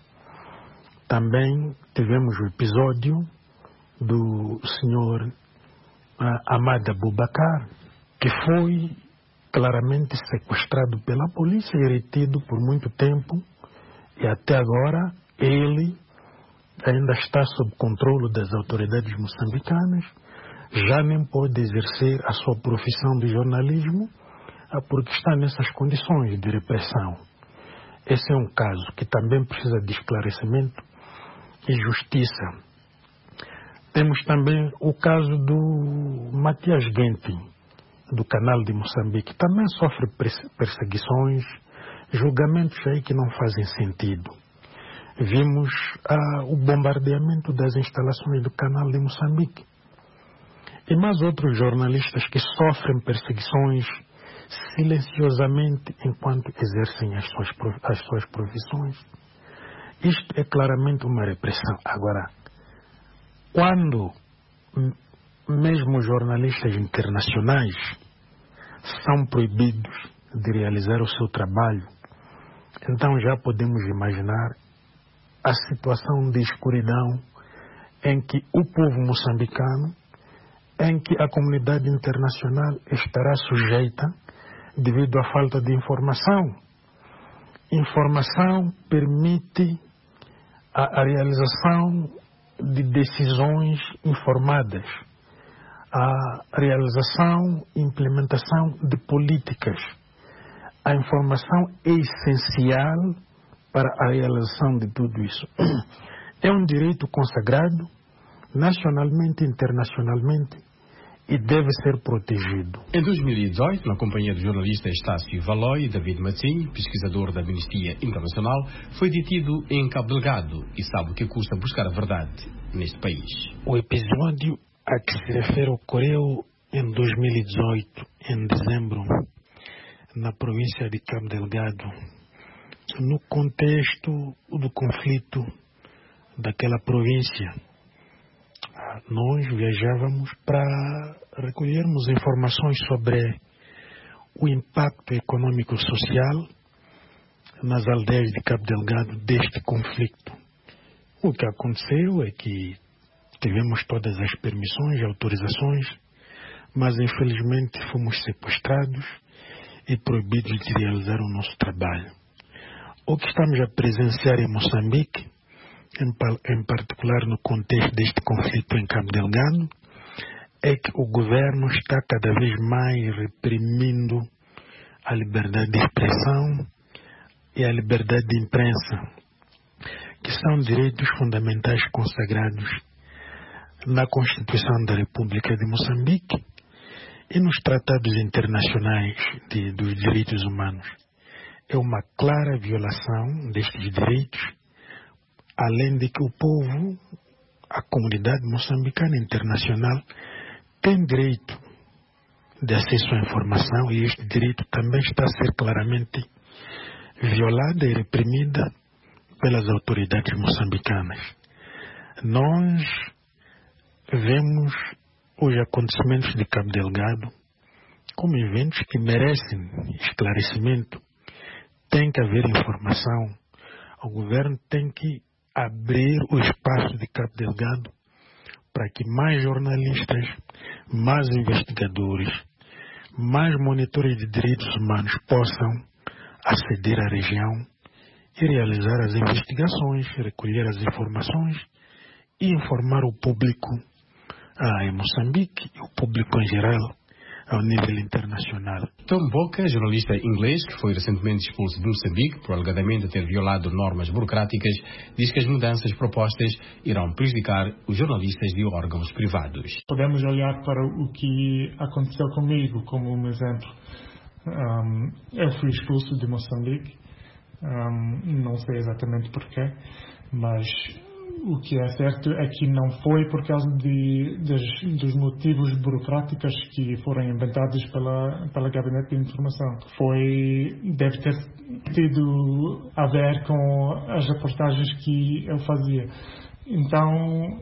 Também tivemos o episódio do senhor Amada Boubacar, que foi claramente sequestrado pela polícia e retido por muito tempo, e até agora ele ainda está sob controle das autoridades moçambicanas, já nem pode exercer a sua profissão de jornalismo porque está nessas condições de repressão. Esse é um caso que também precisa de esclarecimento e justiça. Temos também o caso do Matias Guenti, do Canal de Moçambique. Também sofre perseguições, julgamentos aí que não fazem sentido. Vimos o bombardeamento das instalações do Canal de Moçambique. E mais outros jornalistas que sofrem perseguições silenciosamente enquanto exercem as suas profissões. Isto é claramente uma repressão. Agora, quando mesmo jornalistas internacionais são proibidos de realizar o seu trabalho, então já podemos imaginar a situação de escuridão em que o povo moçambicano em que a comunidade internacional estará sujeita devido à falta de informação. Informação permite a realização de decisões informadas, a realização e implementação de políticas. A informação é essencial para a realização de tudo isso. É um direito consagrado nacionalmente e internacionalmente e deve ser protegido. Em 2018, na companhia do jornalista Estácio Valoy, David Matinho, pesquisador da Amnistia Internacional, foi detido em Cabo Delgado e sabe o que custa buscar a verdade neste país. O episódio a que se refere ocorreu em 2018, em dezembro, na província de Cabo Delgado, no contexto do conflito daquela província. Nós viajávamos para recolhermos informações sobre o impacto econômico-social nas aldeias de Cabo Delgado deste conflito. O que aconteceu é que tivemos todas as permissões e autorizações, mas infelizmente fomos sequestrados e proibidos de realizar o nosso trabalho. O que estamos a presenciar em Moçambique, em particular no contexto deste conflito em Cabo Delgado, é que o governo está cada vez mais reprimindo a liberdade de expressão e a liberdade de imprensa, que são direitos fundamentais consagrados na Constituição da República de Moçambique e nos tratados internacionais dos direitos humanos. É uma clara violação destes direitos, além de que o povo, a comunidade moçambicana internacional, tem direito de acesso à informação e este direito também está a ser claramente violado e reprimido pelas autoridades moçambicanas. Nós vemos os acontecimentos de Cabo Delgado como eventos que merecem esclarecimento. Tem que haver informação. O governo tem que abrir o espaço de Cabo Delgado para que mais jornalistas, mais investigadores, mais monitores de direitos humanos possam aceder à região e realizar as investigações, recolher as informações e informar o público em Moçambique e o público em geral ao nível internacional. Tom Boca, jornalista inglês que foi recentemente expulso de Moçambique por alegadamente ter violado normas burocráticas, diz que as mudanças propostas irão prejudicar os jornalistas de órgãos privados. Podemos olhar para o que aconteceu comigo como um exemplo. Eu fui expulso de Moçambique, não sei exatamente porquê, mas o que é certo é que não foi por causa dos motivos burocráticos que foram inventados pela Gabinete de Informação. Deve ter tido a ver com as reportagens que eu fazia. Então,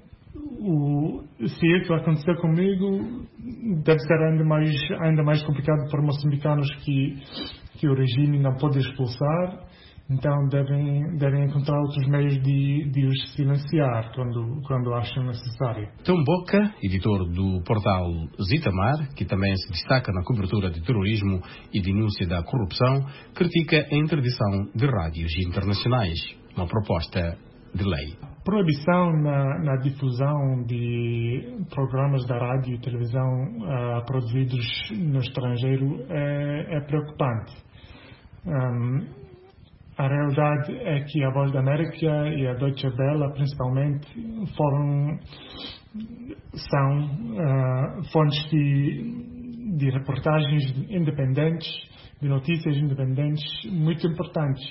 se isso aconteceu comigo, deve ser ainda mais complicado para moçambicanos que o regime não pode expulsar. Então devem encontrar outros meios de os silenciar quando acham necessário. Tom Boca, editor do portal Zitamar, que também se destaca na cobertura de terrorismo e denúncia da corrupção, critica a interdição de rádios internacionais, uma proposta de lei. Proibição na difusão de programas da rádio e televisão produzidos no estrangeiro é preocupante. A realidade é que a Voz da América e a Deutsche Welle, principalmente, são fontes de reportagens independentes, de notícias independentes, muito importantes.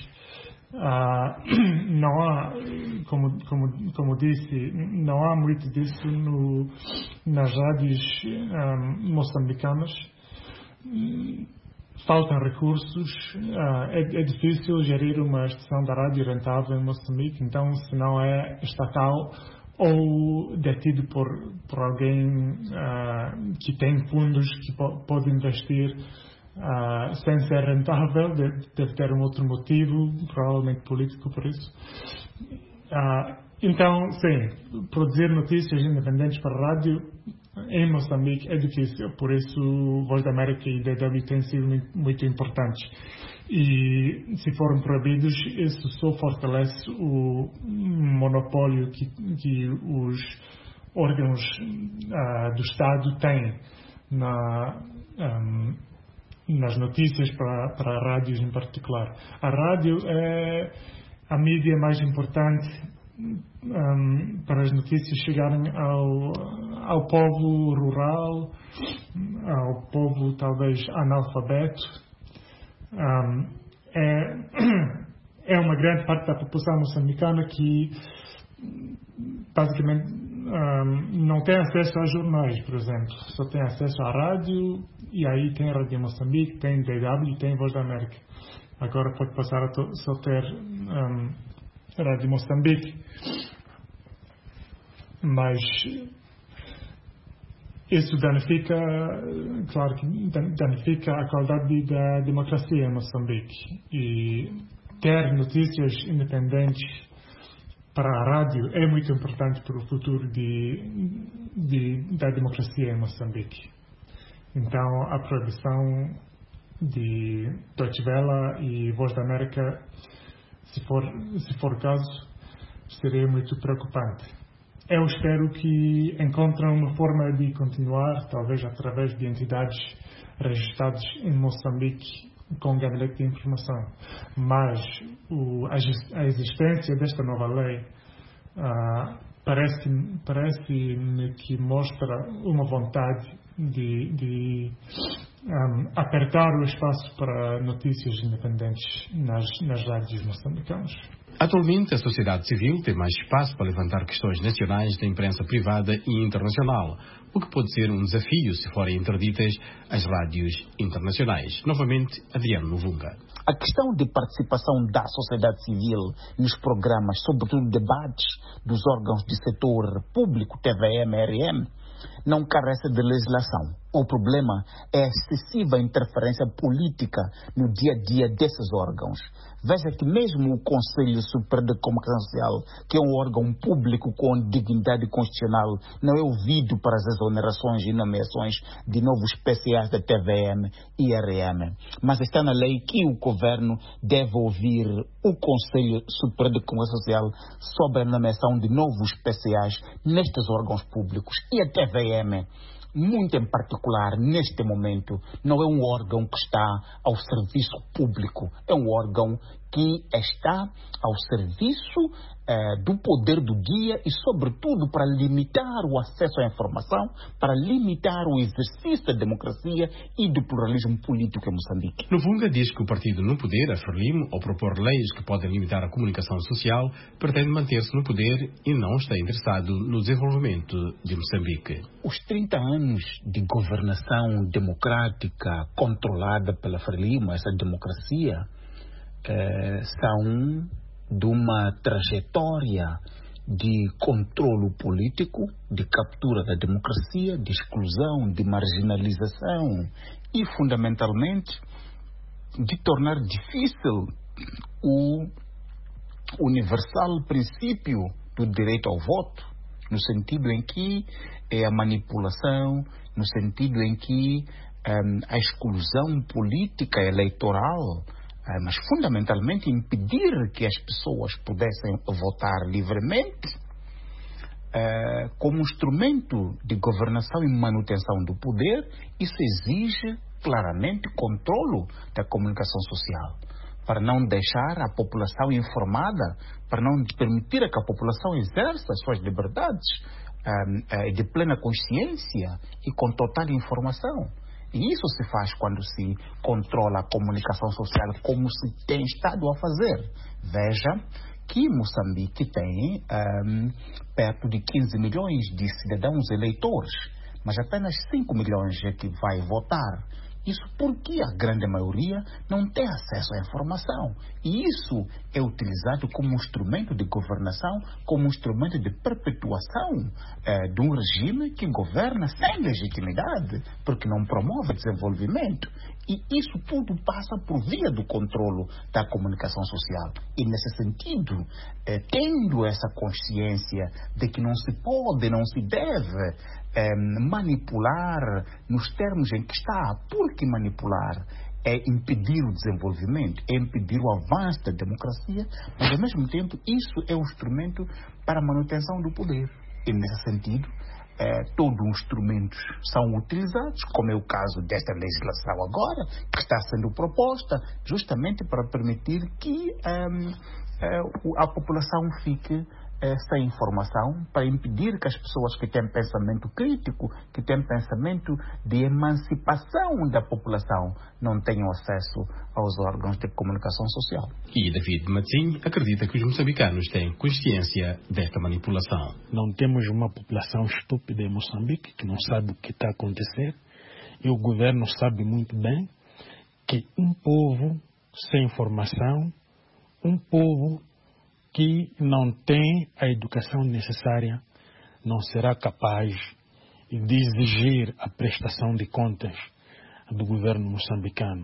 Não há, como disse, não há muito disso nas rádios moçambicanas. Faltam recursos, é difícil gerir uma estação da rádio rentável em Moçambique, então se não é estatal ou detido por alguém que tem fundos que pode investir sem ser rentável, deve ter um outro motivo, provavelmente político por isso. Então, sim, produzir notícias independentes para a rádio em Moçambique é difícil, por isso Voz da América e DW têm sido muito importantes. E se forem proibidos, isso só fortalece o monopólio que os órgãos do Estado têm nas notícias para rádios em particular. A rádio é a mídia mais importante para as notícias chegarem ao povo rural, ao povo talvez analfabeto. É uma grande parte da população moçambicana que basicamente não tem acesso a jornais, por exemplo, só tem acesso à rádio, e aí tem a Rádio Moçambique, tem DW, tem Voz da América. Agora pode passar a só ter Rádio Moçambique, mas isso danifica, claro que danifica a qualidade da democracia em Moçambique, e ter notícias independentes para a rádio é muito importante para o futuro da democracia em Moçambique. Então a proibição de Deutsche Welle e Voz da América, se for o caso, seria muito preocupante. Eu espero que encontrem uma forma de continuar, talvez através de entidades registradas em Moçambique com gabinete de informação. Mas a existência desta nova lei parece-me que mostra uma vontade de apertar o espaço para notícias independentes nas rádios moçambicanas. Atualmente, a sociedade civil tem mais espaço para levantar questões nacionais da imprensa privada e internacional, o que pode ser um desafio se forem interditas as rádios internacionais. Novamente, Adriano Novunga. A questão de participação da sociedade civil nos programas, sobretudo debates dos órgãos de setor público, TVM, RM, não carece de legislação. O problema é a excessiva interferência política no dia a dia desses órgãos. Veja que mesmo o Conselho Superior de Comunicação Social, que é um órgão público com dignidade constitucional, não é ouvido para as exonerações e nomeações de novos PCAs da TVM e RM. Mas está na lei que o governo deve ouvir o Conselho Superior de Comunicação Social sobre a nomeação de novos PCAs nestes órgãos públicos. E a TVM, muito em particular, neste momento, não é um órgão que está ao serviço público, é um órgão que está ao serviço do poder do dia e, sobretudo, para limitar o acesso à informação, para limitar o exercício da democracia e do pluralismo político em Moçambique. Novunga diz que o partido no poder, a Frelimo, ao propor leis que podem limitar a comunicação social, pretende manter-se no poder e não está interessado no desenvolvimento de Moçambique. Os 30 anos de governação democrática controlada pela Frelimo, essa democracia, são de uma trajetória de controlo político, de captura da democracia, de exclusão, de marginalização e, fundamentalmente, de tornar difícil o universal princípio do direito ao voto, no sentido em que é a manipulação, no sentido em que a exclusão política eleitoral, mas fundamentalmente impedir que as pessoas pudessem votar livremente como instrumento de governação e manutenção do poder. Isso exige claramente controlo da comunicação social, para não deixar a população informada, para não permitir que a população exerça as suas liberdades de plena consciência e com total informação. E isso se faz quando se controla a comunicação social, como se tem estado a fazer. Veja que Moçambique tem perto de 15 milhões de cidadãos eleitores, mas apenas 5 milhões é que vai votar. Isso porque a grande maioria não tem acesso à informação. E isso é utilizado como instrumento de governação, como instrumento de perpetuação de um regime que governa sem legitimidade, porque não promove desenvolvimento. E isso tudo passa por via do controlo da comunicação social. E nesse sentido, tendo essa consciência de que não se pode, não se deve manipular nos termos em que está, porque manipular é impedir o desenvolvimento, é impedir o avanço da democracia, mas ao mesmo tempo isso é um instrumento para a manutenção do poder. E nesse sentido, todos os instrumentos são utilizados, como é o caso desta legislação agora, que está sendo proposta justamente para permitir que a população fique sem informação, para impedir que as pessoas que têm pensamento crítico, que têm pensamento de emancipação da população, não tenham acesso aos órgãos de comunicação social. E David Matinho acredita que os moçambicanos têm consciência desta manipulação. Não temos uma população estúpida em Moçambique, que não sabe o que está a acontecer, e o governo sabe muito bem que um povo sem informação, um povo que não tem a educação necessária, não será capaz de exigir a prestação de contas do governo moçambicano.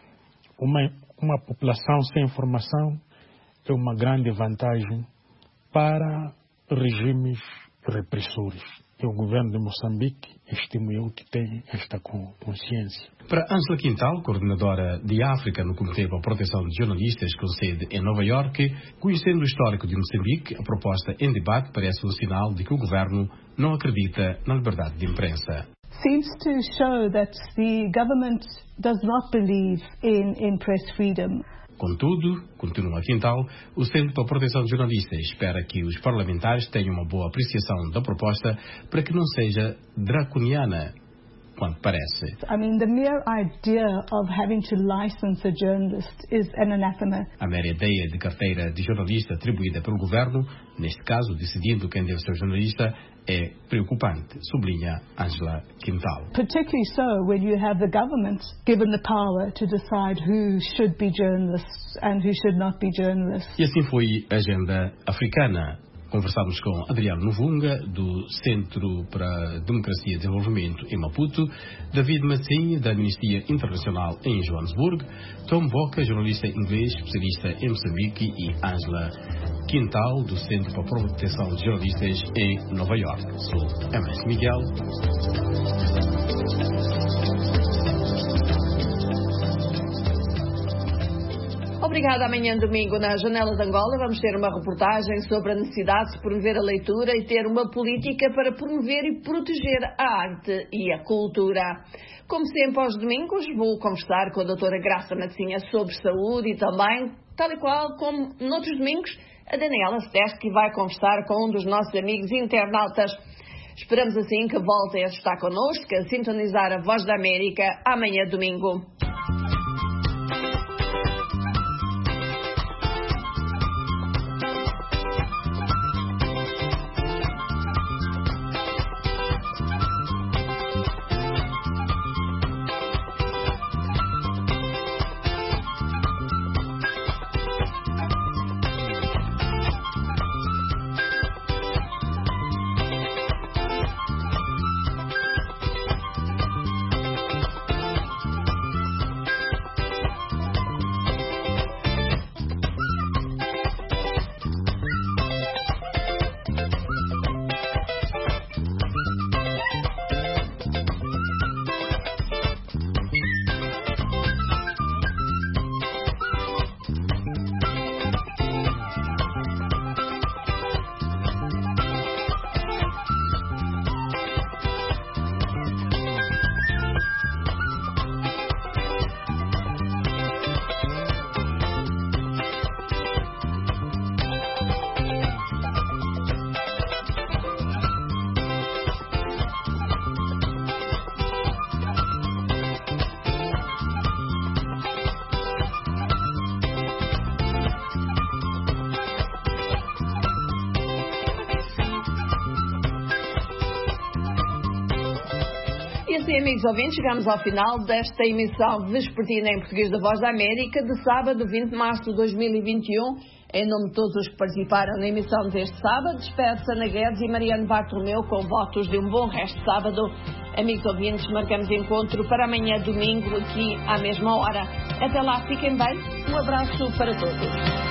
Uma população sem informação é uma grande vantagem para regimes repressores. E o governo de Moçambique estimo eu que tem esta consciência. Para Ângela Quintal, coordenadora de África no Comitê para a Proteção de Jornalistas com sede em Nova Iorque, conhecendo o histórico de Moçambique, a proposta em debate parece um sinal de que o governo não acredita na liberdade de imprensa. Seems to show that the government does not believe in press freedom. Contudo, continua Quintal, o Centro para a Proteção de Jornalistas espera que os parlamentares tenham uma boa apreciação da proposta para que não seja draconiana, quanto parece. I mean, the mere idea of having to license a journalist is an anathema. A mera ideia de carteira de jornalista atribuída pelo governo, neste caso decidindo quem deve ser jornalista, é preocupante, sublinha Ângela Quintal. Particularly so when you have the government given the power to decide who should be journalists and who should not be journalists. E assim foi a agenda africana. Conversamos com Adriano Novunga, do Centro para a Democracia e Desenvolvimento em Maputo, David Matinho, da Amnistia Internacional em Joanesburgo, Tom Boca, jornalista inglês, especialista em Moçambique, e Ângela Quintal, do Centro para a Proteção de Jornalistas em Nova Iorque. Sou Emerson Miguel. Obrigada. Amanhã, domingo, na Janela de Angola, vamos ter uma reportagem sobre a necessidade de promover a leitura e ter uma política para promover e proteger a arte e a cultura. Como sempre, aos domingos, vou conversar com a doutora Graça Matinha sobre saúde e também, tal e qual como noutros domingos, a Daniela Stesky vai conversar com um dos nossos amigos internautas. Esperamos assim que voltem a estar connosco, a sintonizar a Voz da América amanhã, domingo. E assim, amigos ouvintes, chegamos ao final desta emissão vespertina em português da Voz da América de sábado, 20 de março de 2021. Em nome de todos os que participaram na emissão deste sábado, despede-se Ana Guedes e Mariano Bartolomeu com votos de um bom resto de sábado. Amigos ouvintes, marcamos encontro para amanhã, domingo, aqui à mesma hora. Até lá, fiquem bem. Um abraço para todos.